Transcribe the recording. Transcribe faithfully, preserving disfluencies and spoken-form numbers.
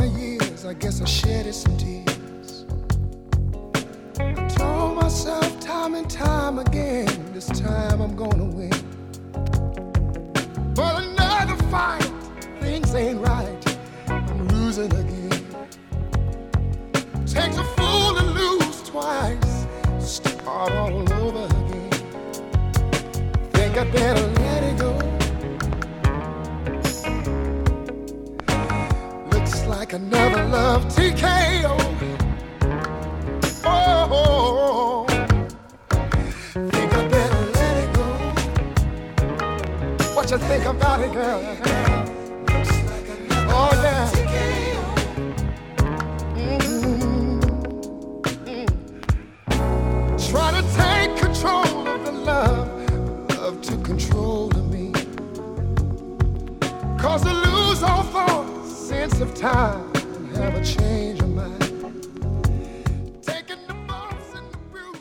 my years, I guess I shedded some tears. I told myself time and time again, this time I'm gonna win. But another fight, things ain't right, I'm losing again. Takes a fool to lose twice, start all over again. Think I better let it go. Looks like another love T K O. Oh, think I better let it go. What you think about it, girl? Oh yeah. Mm-hmm. Mm-hmm. Try to take control of the love, love to control me. Cause I lose all thought, sense of time, and have a change of